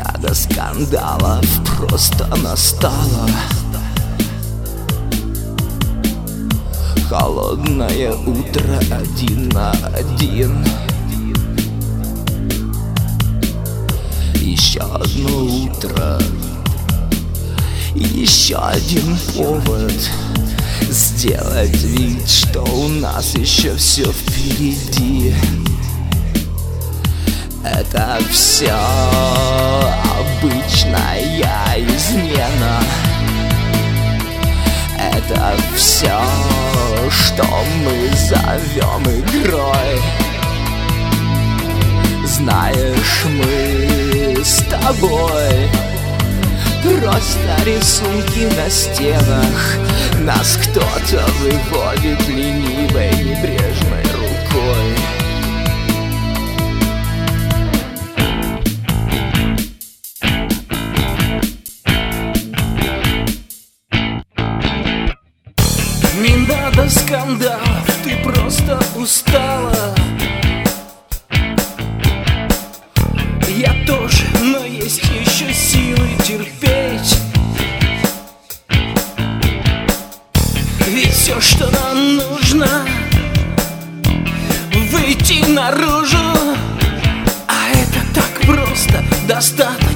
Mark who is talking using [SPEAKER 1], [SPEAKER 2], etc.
[SPEAKER 1] Мина до скандалов просто настала. Холодное утро один на один. Еще одно утро, еще один повод сделать вид, что у нас еще все впереди. Это все обычная измена. Это все, что мы зовем игрой. Знаешь, мы с тобой просто рисунки на стенах. Нас кто-то выводит ленивой, небрежной рукой. Не надо скандалов, ты просто устала. Я тоже, но есть еще силы терпеть. Ведь все, что нам нужно, выйти наружу. А это так просто, достаточно.